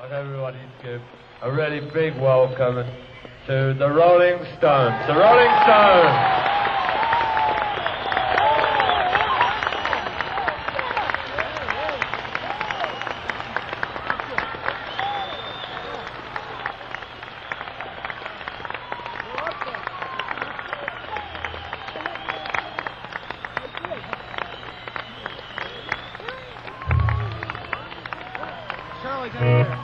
Everybody give a really big welcome to the Rolling Stones. The Rolling Stones! Charlie, come here.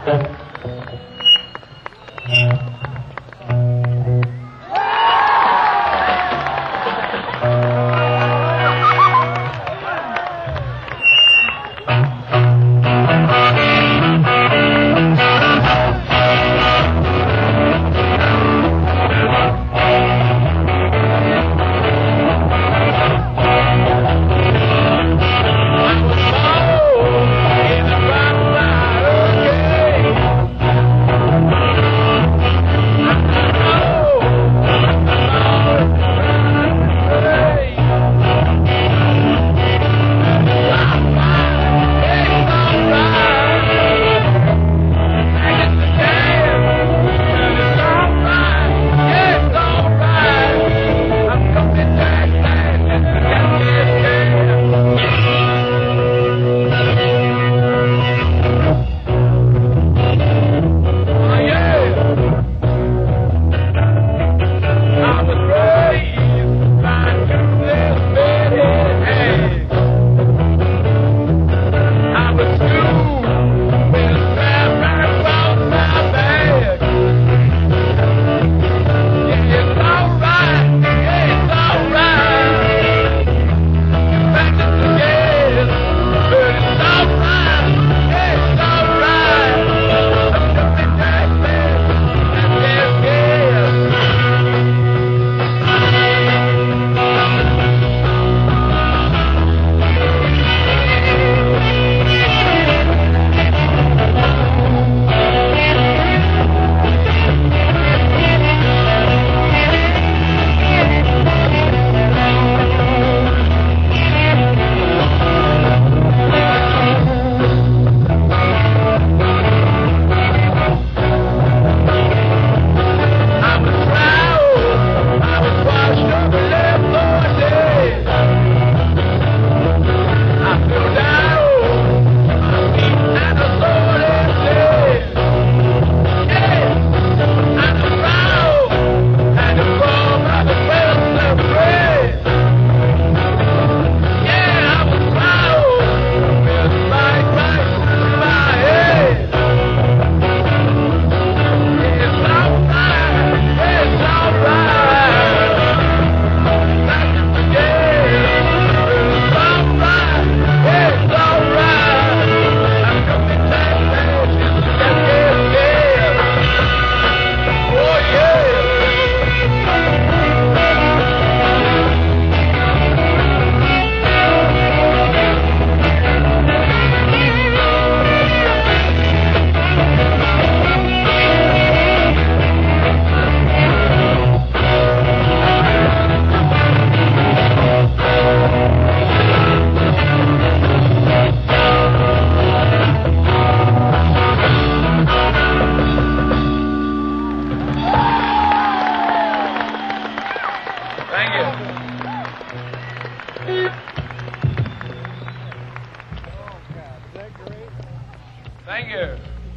Thank you.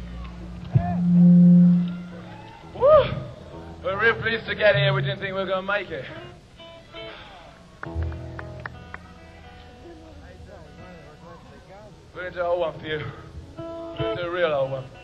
Woo! We're real pleased to get here. We didn't think we were going to make it. We're going to do an old one for you. We're going to do a real old one.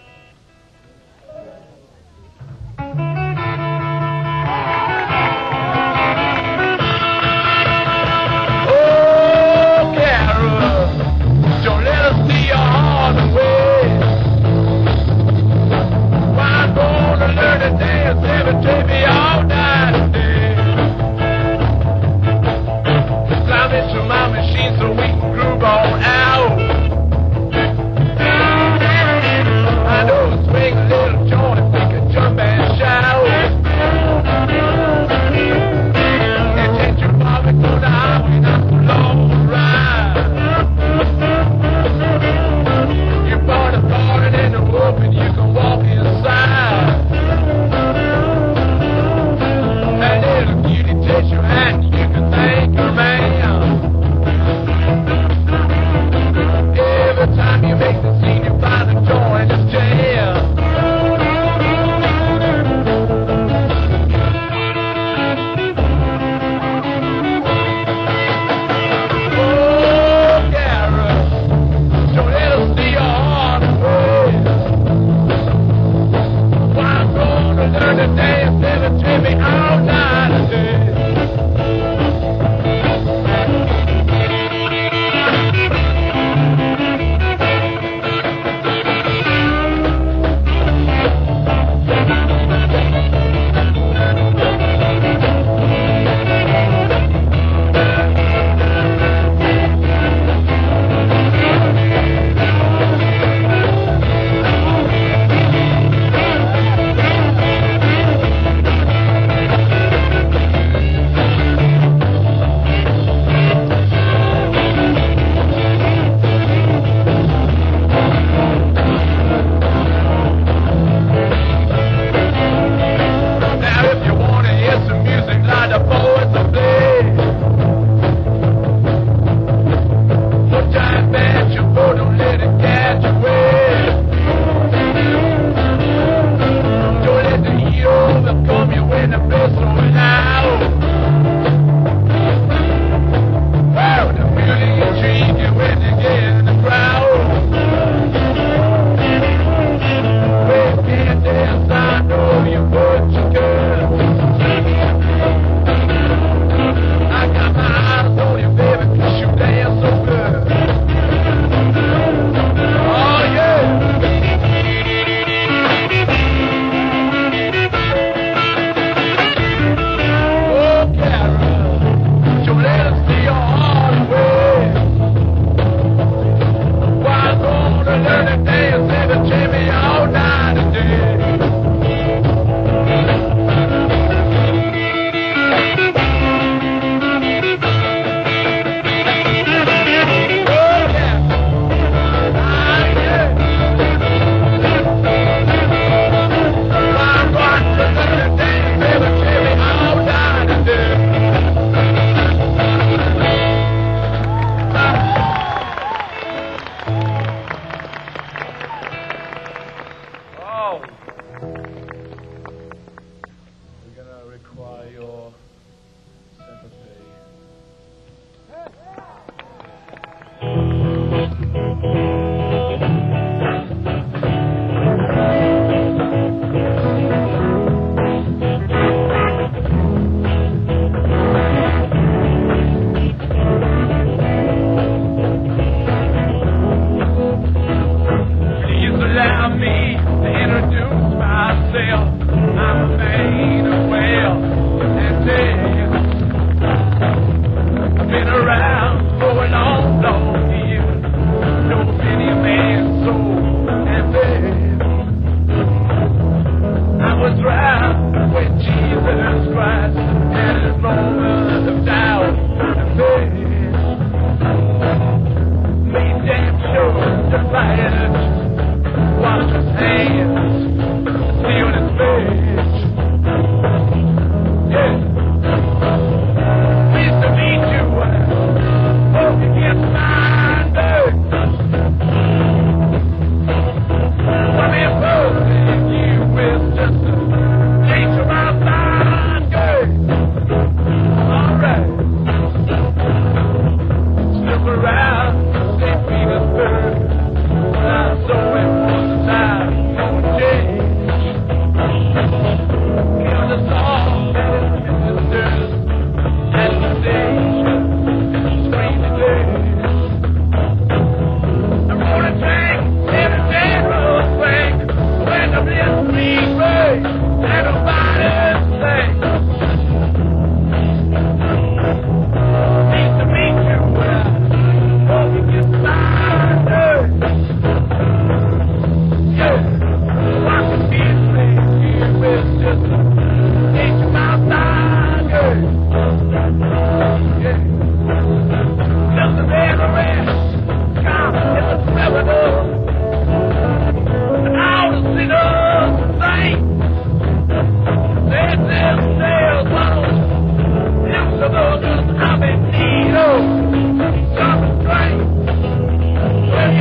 So we can groove on out.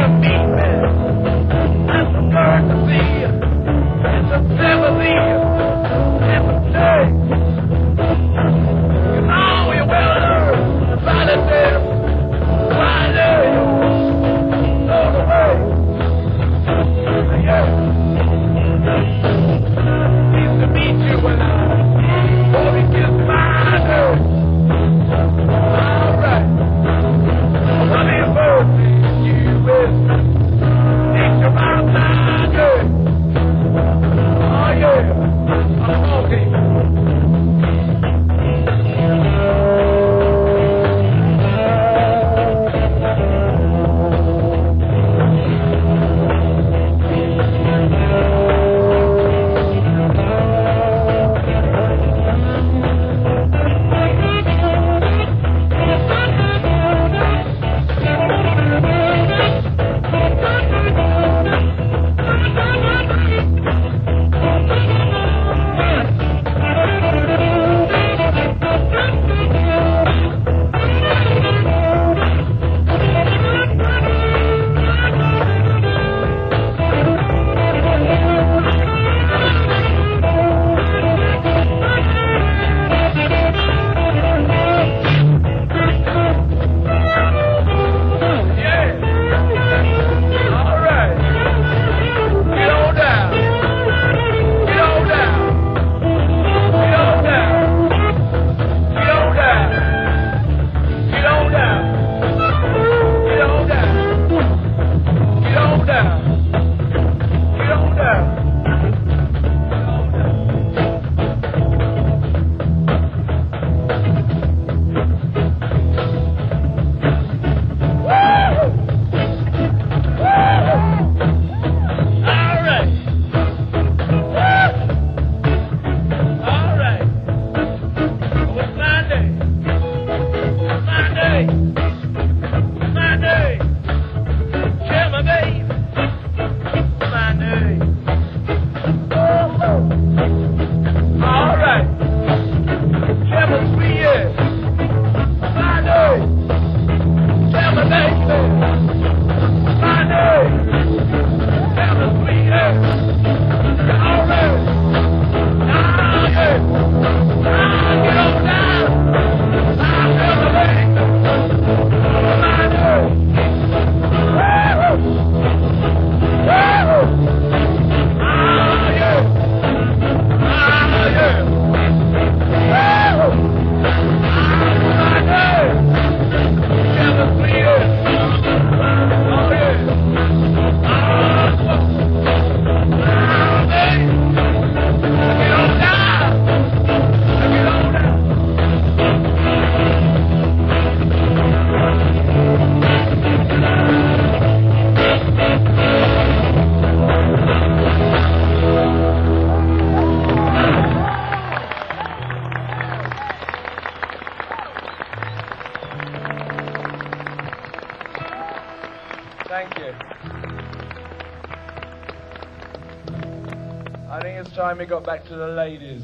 I think it's time we got back to the ladies.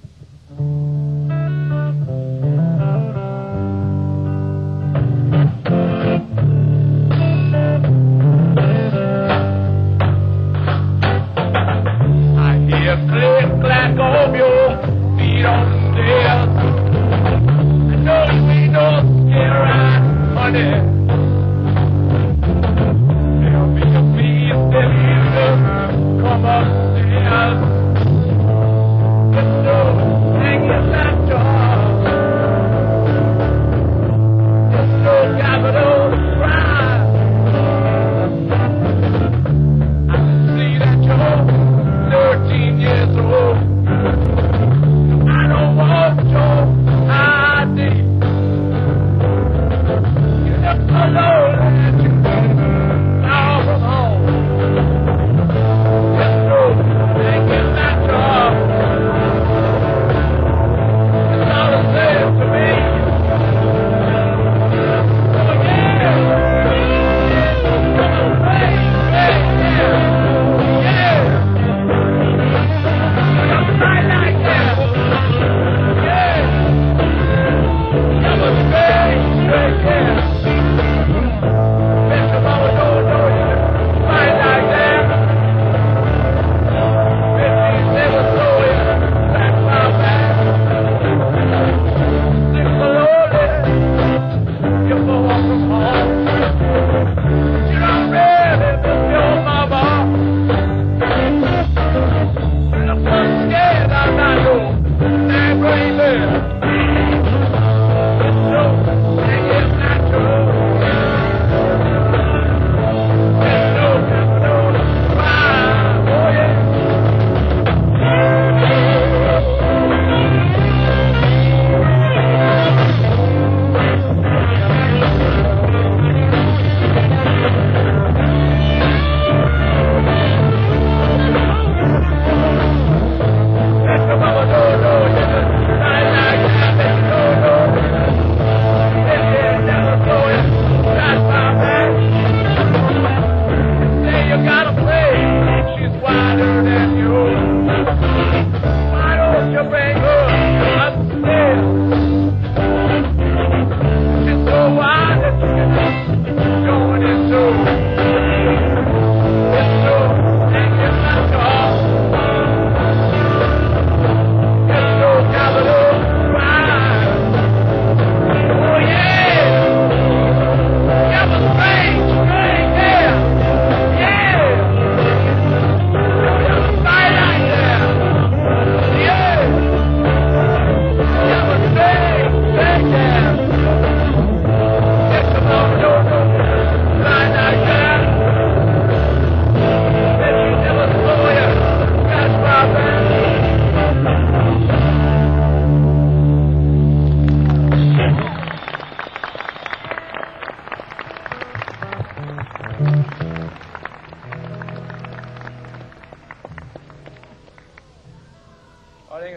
I hear click clack of your feet on the stairs. I know you ain't no scare right, honey. There'll be a piece that you come upstairs.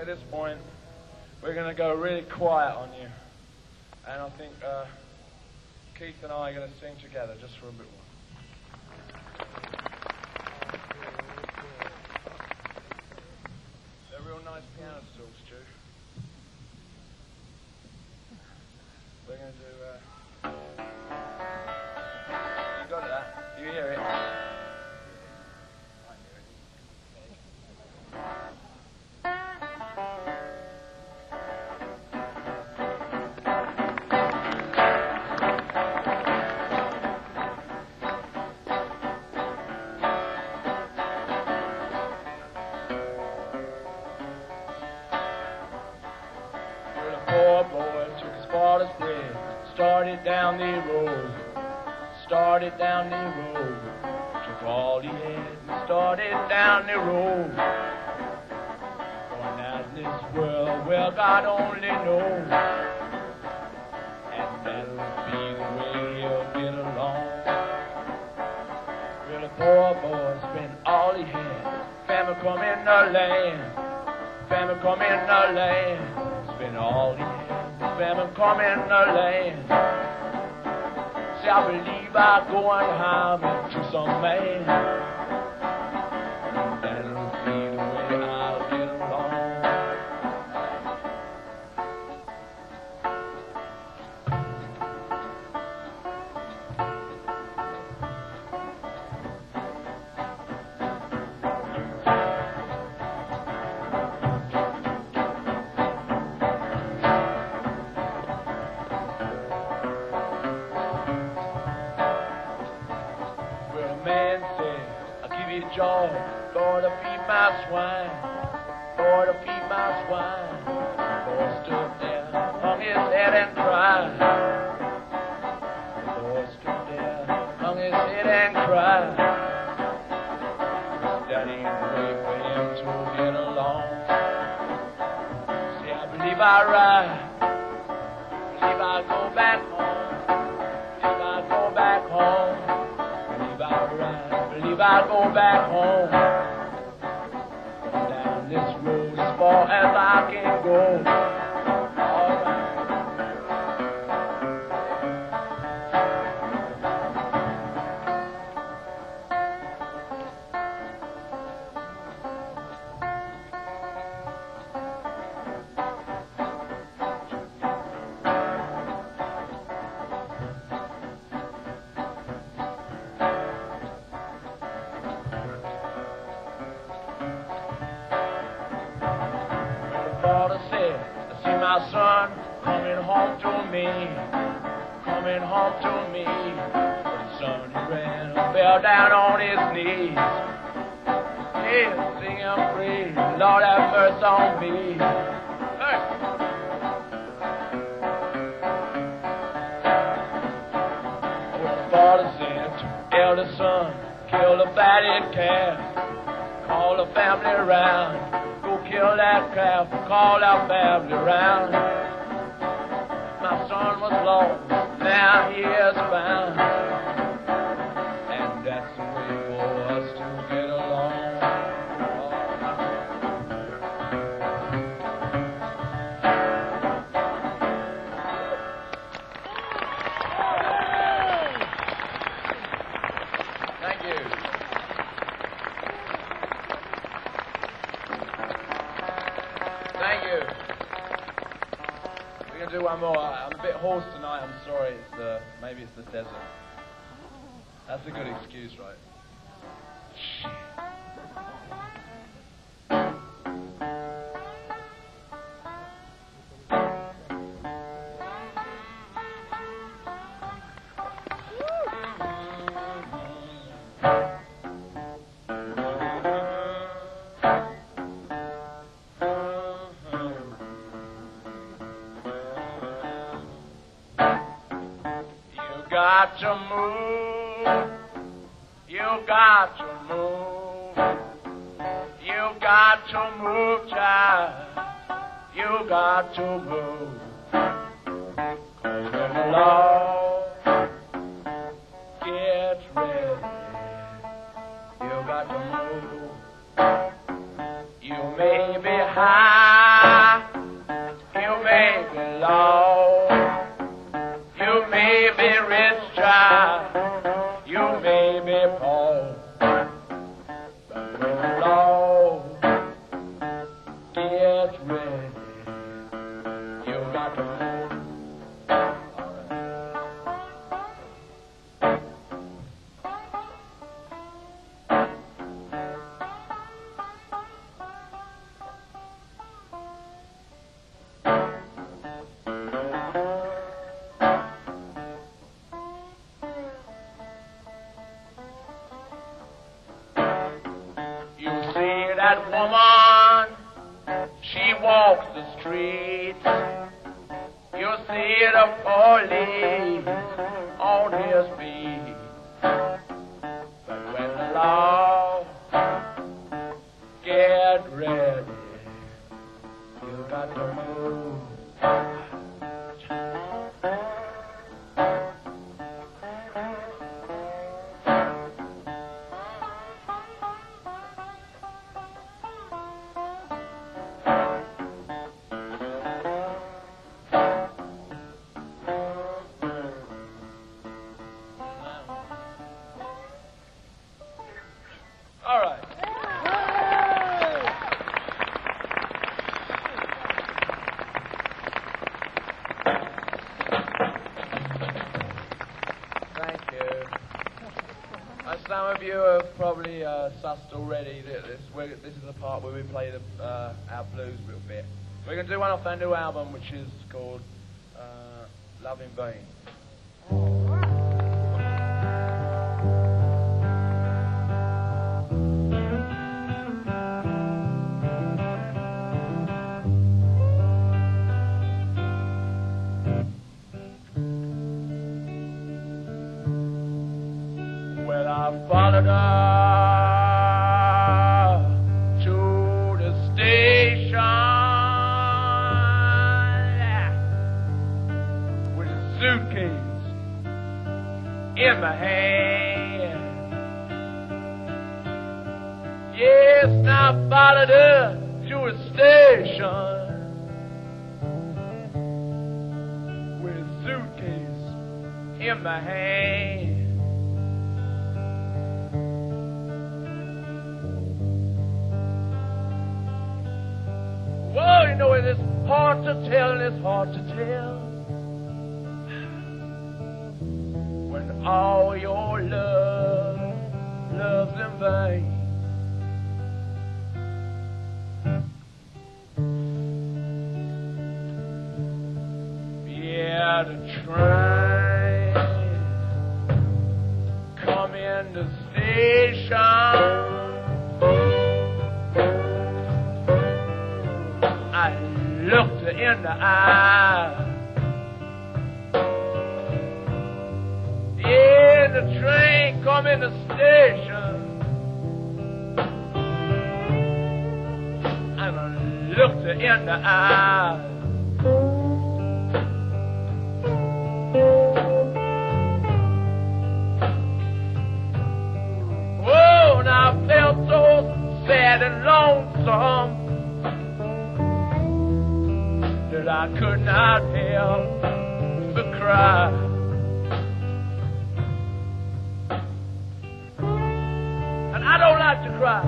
at this point, we're going to go really quiet on you. And I think Keith and I are going to sing together just for a bit more. They're real nice piano stools, Stu. We're going to do... you got that? You hear it? Down the road, started down the road, took all he had and started down the road. Going out in this world, well, God only knows, and that'll be the way he'll get along. Well, the poor boy spent all he had, famine come in the land, famine come in the land, spent all he had, famine come in the land. I believe I'm going home to some man. That'll be the way I'll get along. Joy, Lord, to feed my swine, Lord, to feed my swine. The boy stood there, hung his head and cried. The boy stood there, hung his head and cried. His daddy waited for him to get along. See, I believe I ride, believe I go back home, believe I go back home, believe I ride. Believe I'll go back home. Down this road as far as I can go. My son coming home to me, coming home to me. The son he ran and fell down on his knees. Yeah, sing him free, Lord have mercy on me. Hey. Oh, the father said to eldest son, kill the fatted calf, call the family around. Kill that calf, call our family round. My son was lost, now he is found. And that's the way for us to get along. Thank you. Thank you. We're going to do one more. I'm a bit hoarse tonight, I'm sorry. Maybe it's the desert. That's a good excuse, right? Got to move, you got to move, you got to move, child, you got to move. 'Cause when the Lord gets ready, you got to move. You may be high, law. But when the law gets ready, you got to move. You see that woman, she walks the streets. You see the police on his feet. But when the law get ready, you got to move. All right. Thank you. Some of you have probably sussed already that this is the part where we play our blues a little bit. We're going to do one off our new album, which is called Love in Vain. Well, I followed her to the station with a suitcase in my hand. Yes, I followed her to a station with a suitcase in my hand. Well, you know, it's hard to tell, and it's hard to tell when all your love's in vain. Yeah, the train come in the station. I looked her in the eye. Yeah, the train come in the station, and I looked her in the eye. Whoa, and I felt so sad and lonesome that I could not help but cry. And I don't like to cry.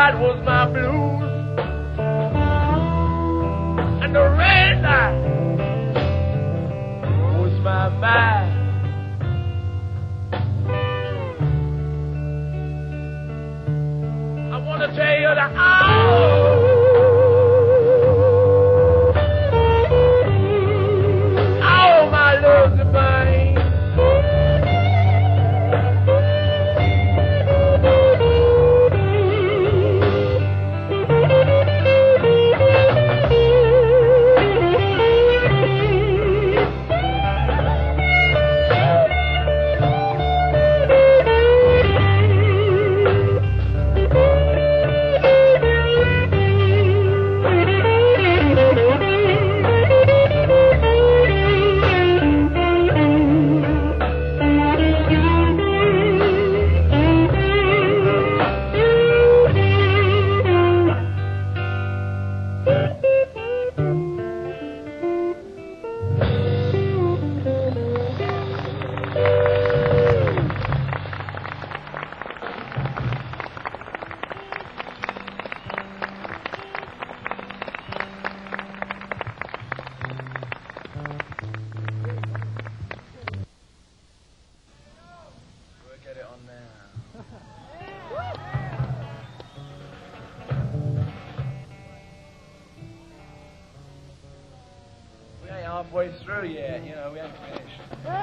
light was my blues, and the red light was my mind. I want to tell you that all my love's in vain. Halfway through yet, you know, we haven't finished.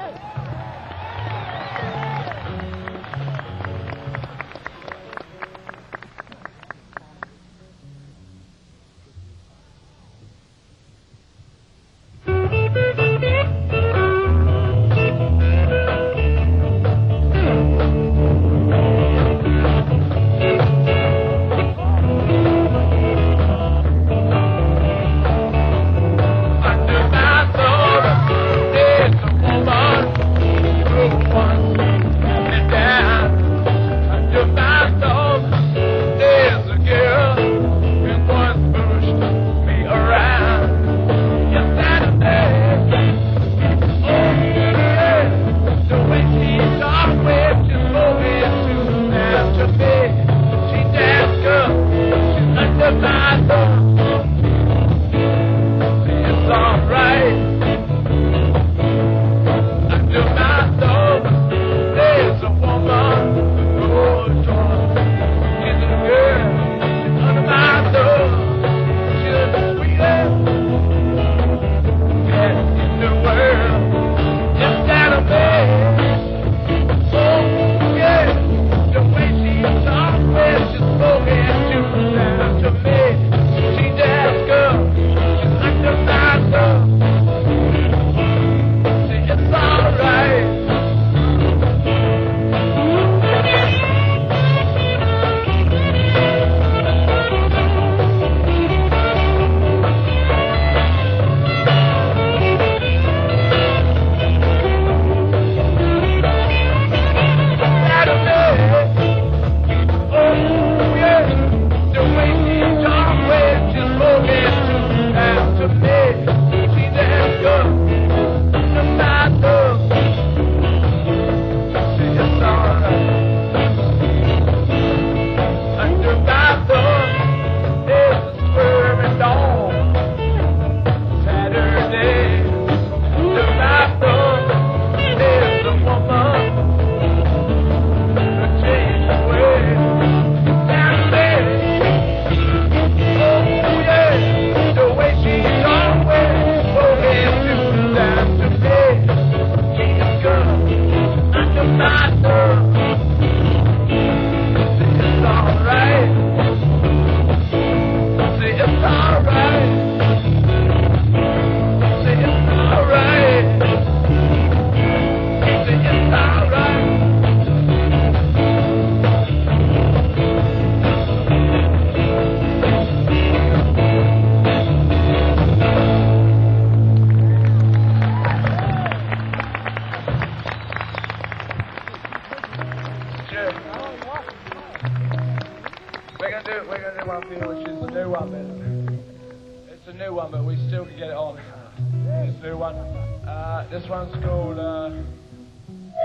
This one's called,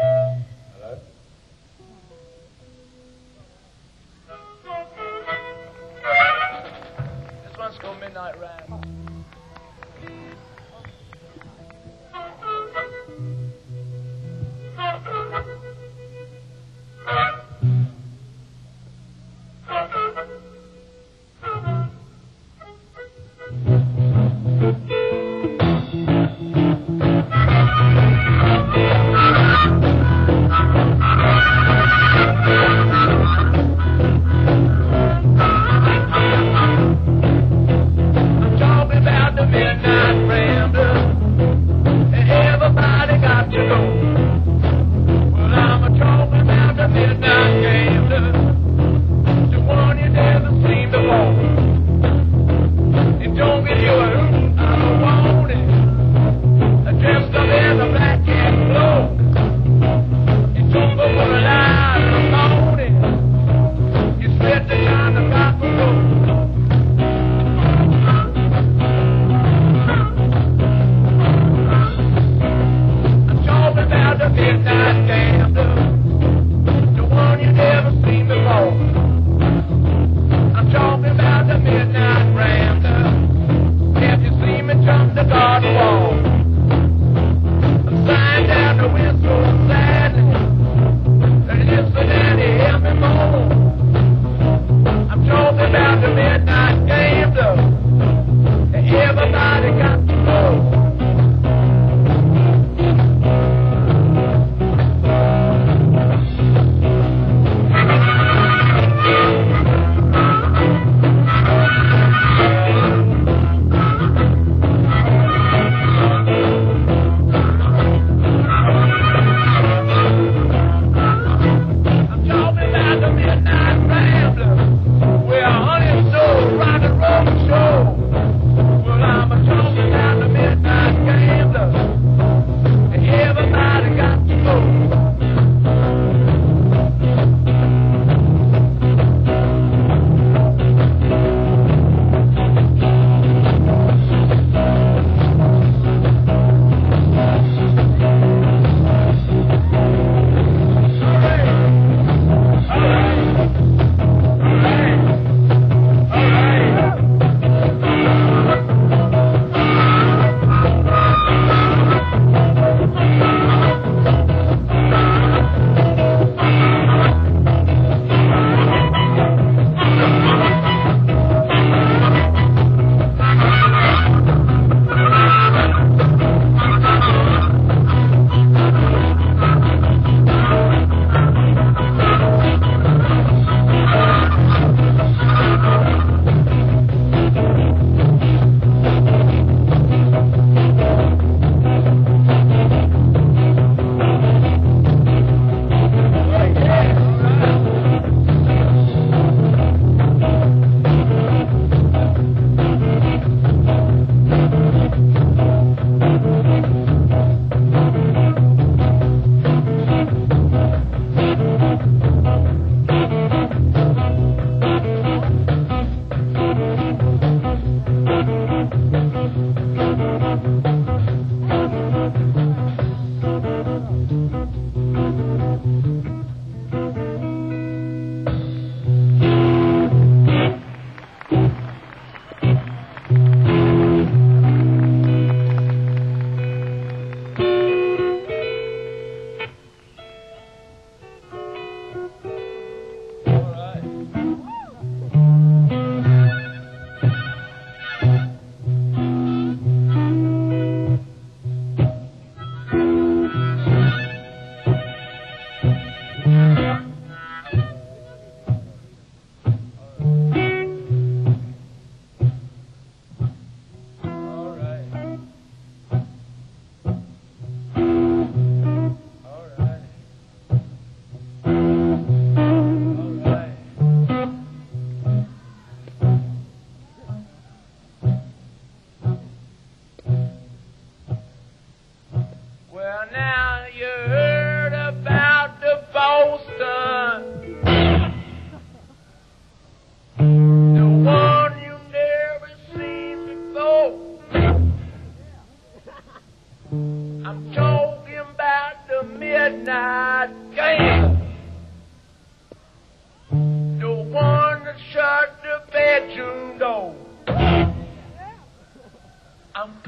hello?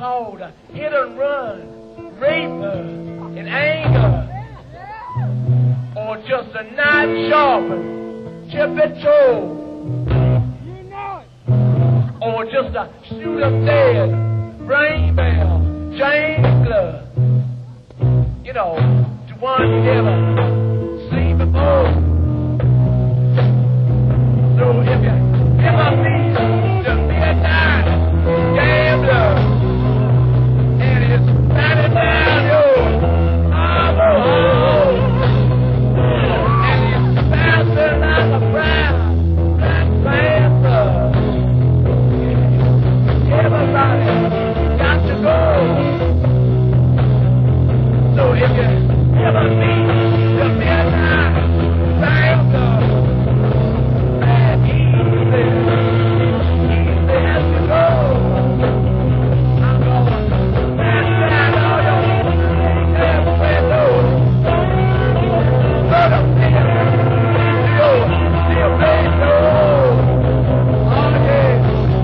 called hit and run, rape in anger, or just a knife sharpened, chip it toe, or just a shoot up dead, brain bell, James Glove. You know, to one you never seen before. So if you ever meet the midnight gambler and it's batting down your armor hole, and he's faster like a brown black panther, everybody got to go. So if you ever meet the midnight gambler, and easy as you go, I'm gonna smash down all your damn windows. Put them in your window. Oh yeah.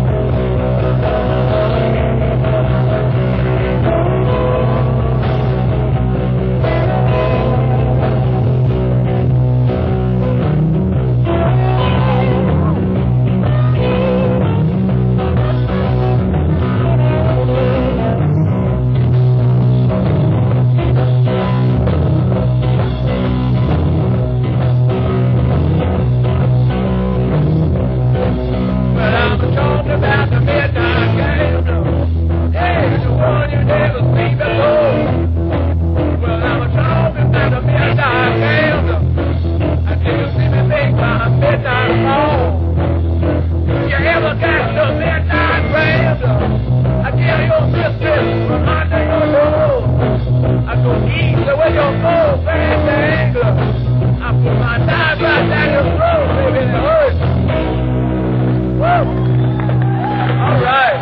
Well, I'm talking about the midnight gambler. Hey, the one you never seen before. Well, I'm talking about the midnight gambler. Until you see me make my midnight call. You ever got the midnight gambler? I tell your sister from under your door. I go easy with your full fast angler. I put my knife right down your throat, baby, and it hurts. Woo! All right.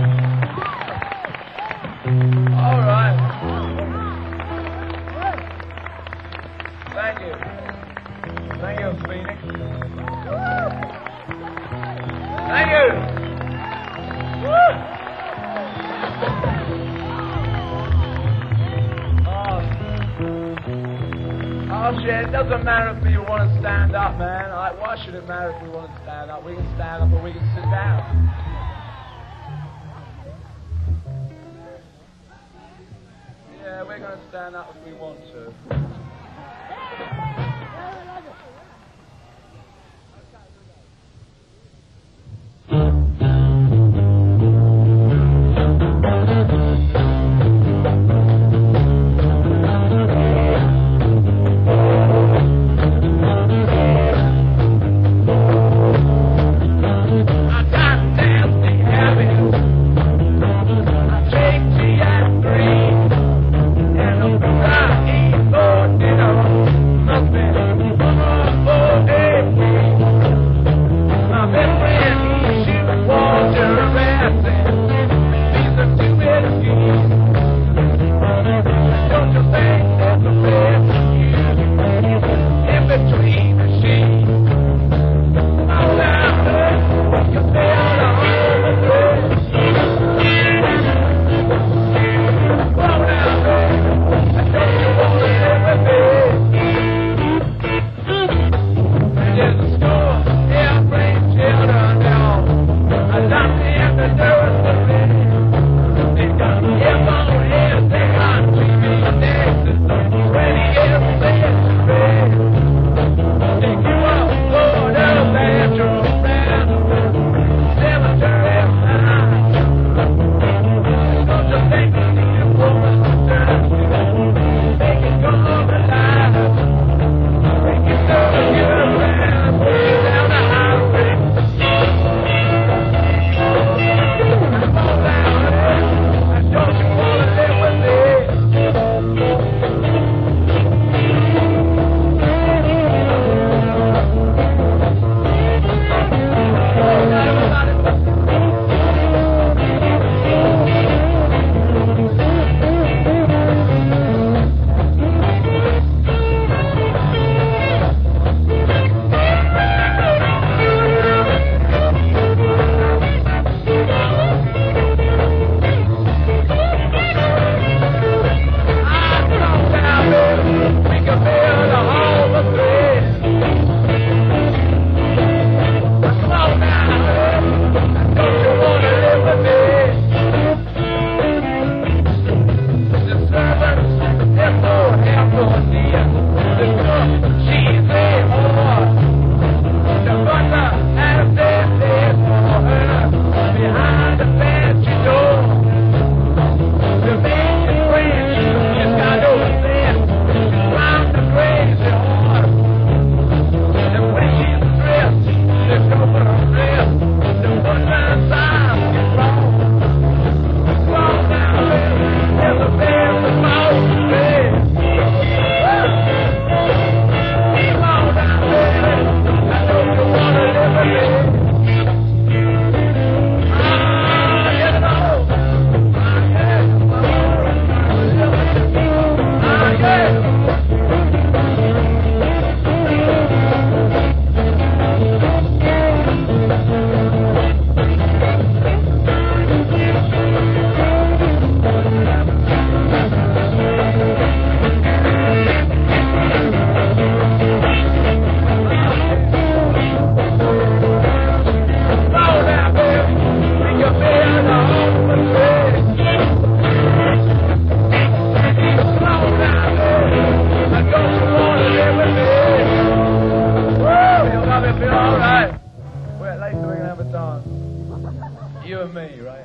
All right. Thank you. Thank you, Phoenix. Thank you. Woo! Oh, shit. It doesn't matter if you want to stand up, man. Like, why should it matter if we want to stand up? We can stand up or we can sit down. Yeah, we're going to stand up if we want to. And the right ain't for dinner. Must be right?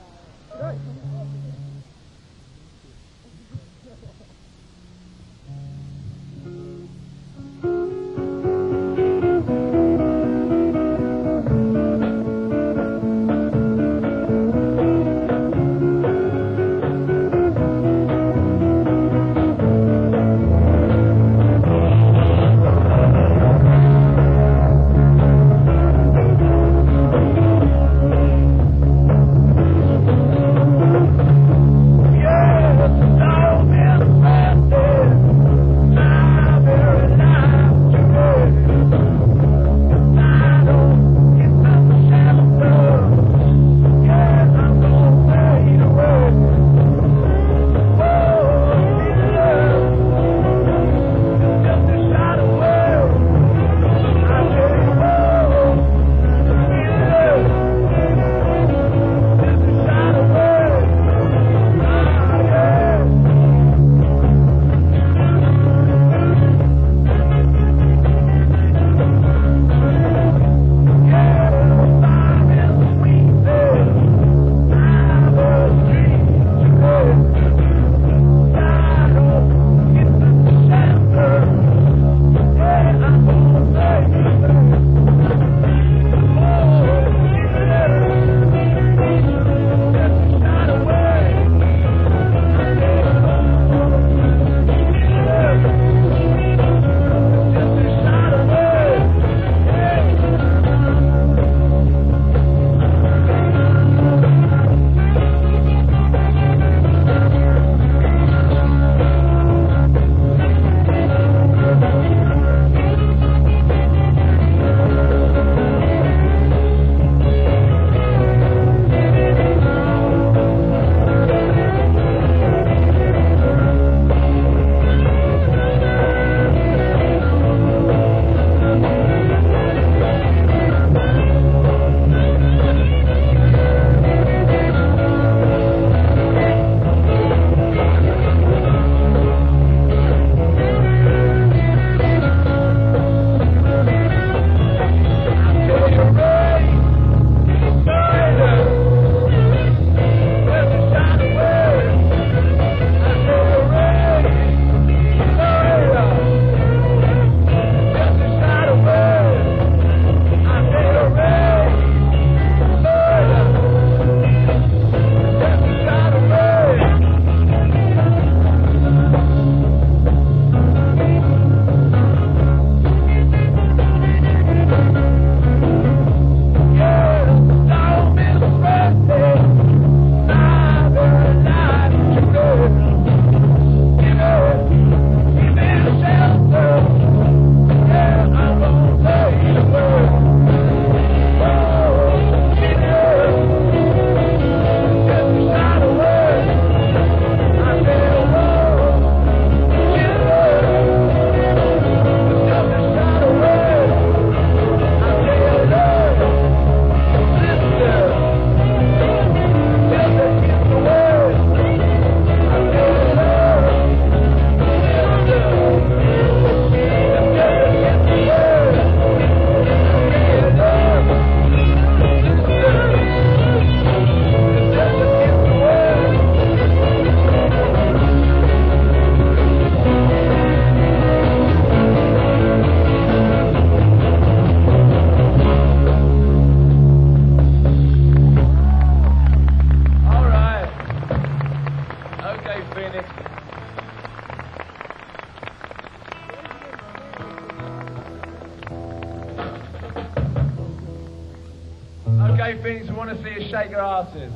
Okay, Phoenix, we want to see you shake your asses.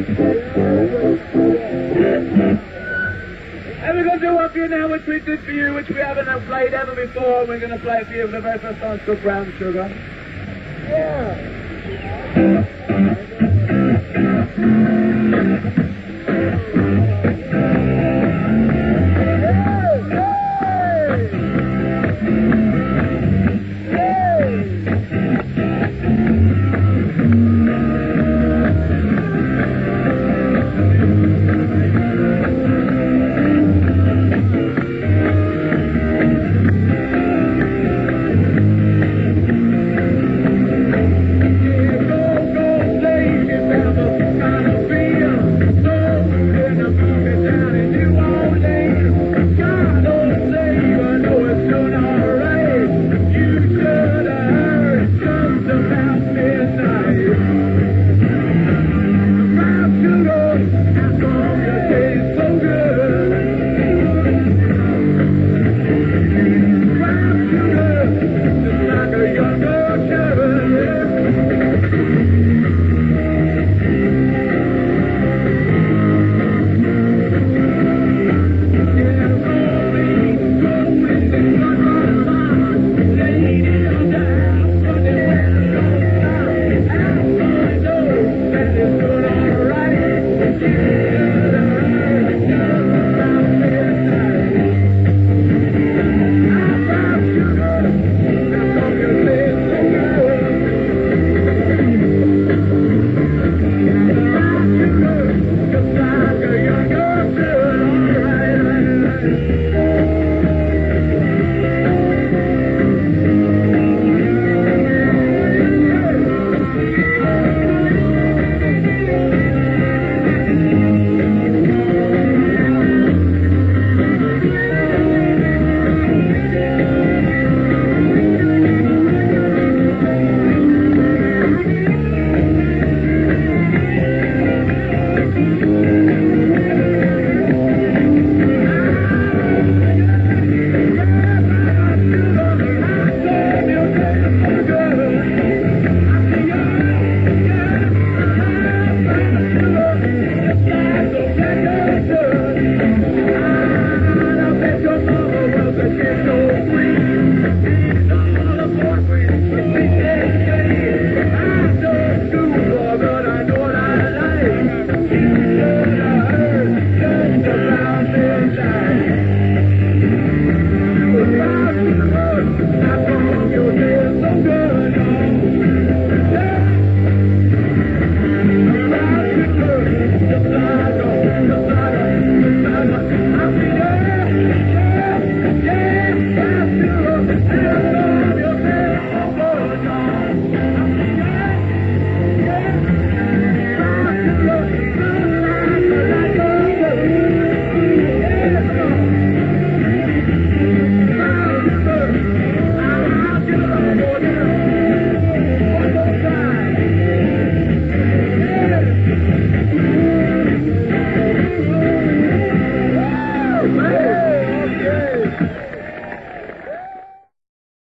And we're going to do one for you now, which we did for you, which we haven't played ever before. And we're going to play it for you for the very first time. It's called Brown Sugar. Yeah.